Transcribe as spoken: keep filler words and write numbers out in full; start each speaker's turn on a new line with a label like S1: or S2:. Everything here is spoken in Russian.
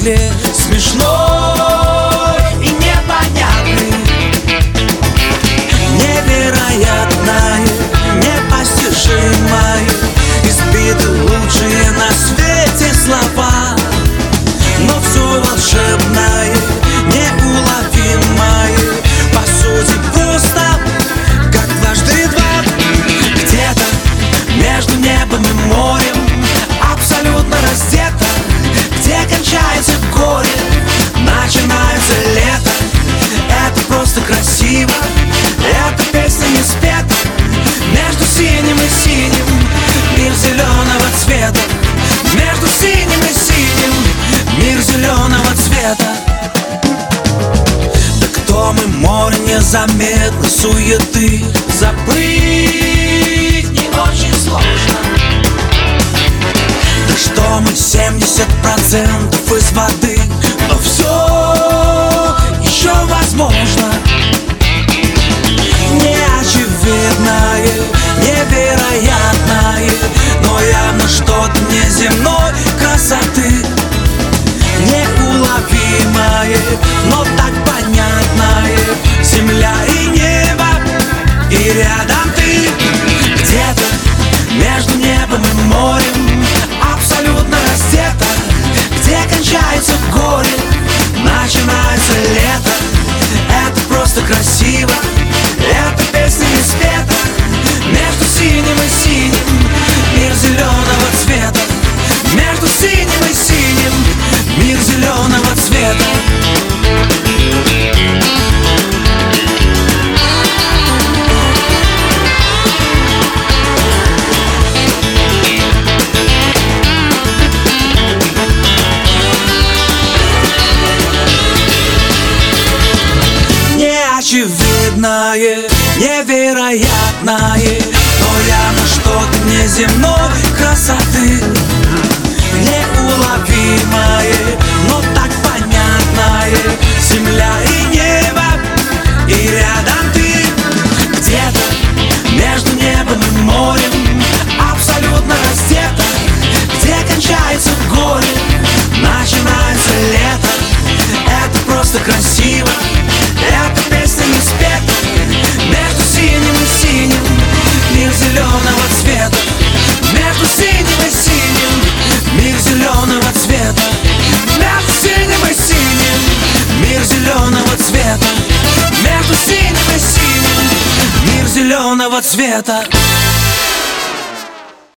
S1: свет, смешной и непонятный, невероятное, непостижимое, избиты лучшие на свете слова, но все волшебное, неуловимое, по сути пусто, как дважды два. Где-то между небом и морем, абсолютно раздето, где кончается горе, начинается лето. Это просто красиво, эта песня не спета. Между синим и синим мир зеленого цвета. Между синим и синим мир зеленого цвета. Да кто мы, море незаметно суеты, забыть не очень сложно. Да что мы семьдесят процентов из воды, но все еще возможно. Неочевидное, невероятное, но явно что-то неземной красоты. Неуловимое, но так понятное, земля и небо, и рядом ты. Где-то между небом и морем, абсолютно раздето, где кончается горе, начинается лето. Это просто красиво, эта песня не спета. Между синим и синим мир зеленого цвета. Между синим и синим мир зеленого цвета. Неочевидное, невероятное, но явно что-то неземной красоты. Неуловимое, но так понятное, земля и небо, и рядом ты. Где-то между небом и морем, абсолютно раздето, где кончается горе, начинается лето. Это просто красиво, эта песня не спета. Между синим и синим мир зеленого цвета. Между синим и синим мир зеленого цвета. Между синим и синим мир зеленого цвета. Между синим и синим мир зеленого цвета.